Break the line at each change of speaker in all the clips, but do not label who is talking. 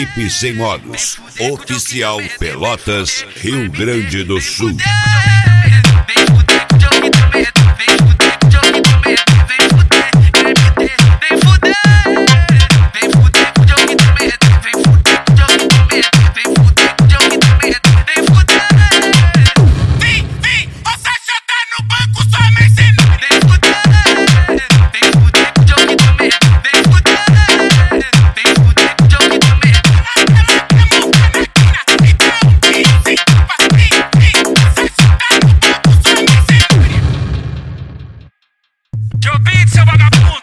Equipe Sem Modos, oficial Pelotas, Rio Grande do Sul.
Seu vagabundo!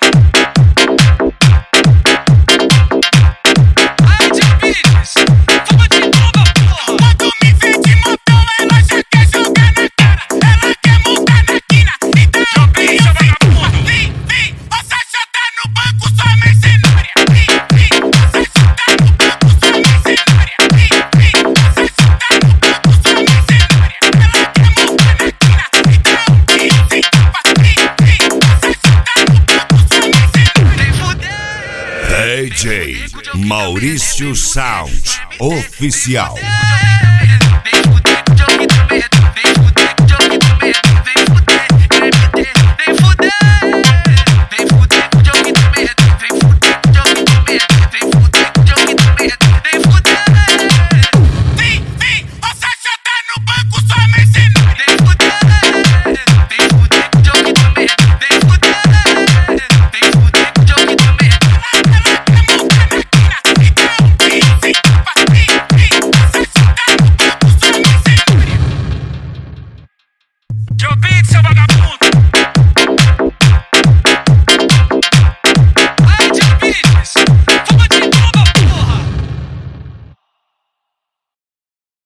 Ai, Tio Pires! Vamos de novo, porra! Quando me vê de montão, ela já quer jogar na cara. Ela quer montar na quina. Então, Tio Pires, seu vagabundo! Vem, você chuta no banco, sua mercenária! Vem, você chuta no banco, sua mercenária! Vem, você chuta no banco, sua mercenária! Ela quer montar na quina. Então, vem, você
DJ Maurício Sound, oficial.
Vem fuder,